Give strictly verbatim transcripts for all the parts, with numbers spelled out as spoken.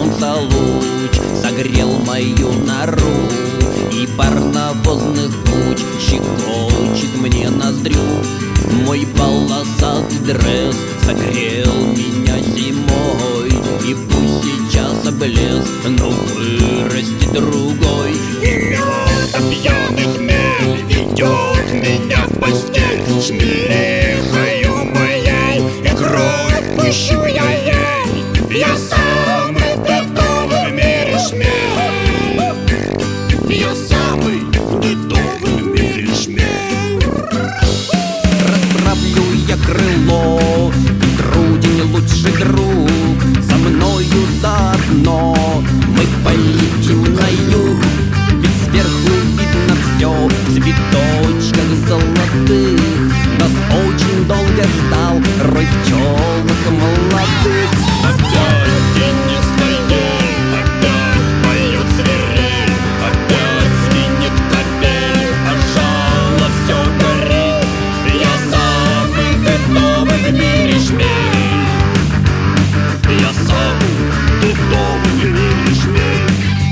солнца луч согрел мою нору, и парновозных туч щекочет мне ноздрю. Мой полосатый дресс согрел меня зимой, и пусть сейчас облез, но вырастет другой. И мята пьяный хмель ведет меня в постель, шмелихаю моей, и кровь пущу я ей. Я самый готовый в мире шмель, я самый готовый в мире шмель. Расправлю я крыло, Трудень лучший друг, со мною заодно мы полетим на юг. Ведь сверху видно все в цветочках золотых. Нас очень долго ждал рой пчелок молодых. Опять день не стоит, опять поет свирель, опять звенит капель, а жало все горит. Я самый готовый в мире шмель, я самый готовый в мире шмель.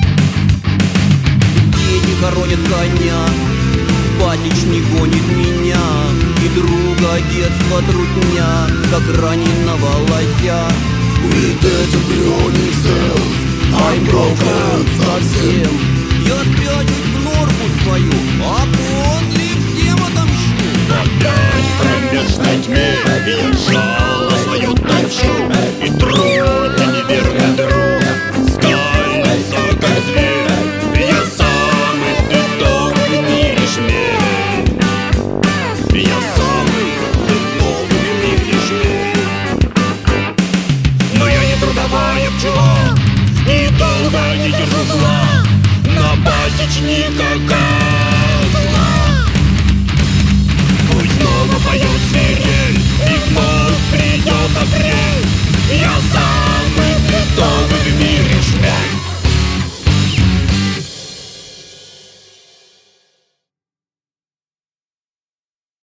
Дети хоронят коня, пасечник гонит меня, и друга детства трудня, как раненого лося. With that burning cells, I'm broken Совсем я спрячусь в норку свою, а после всем отомщу. опять в кромешной тьме я жало свою точу, и трудно неверный друг скалится, как зверь. Я самый готовый в мире шмель, я самый готовый в мире шмель. Но я не трудовая пчела, и долго не держу зла на пасечника.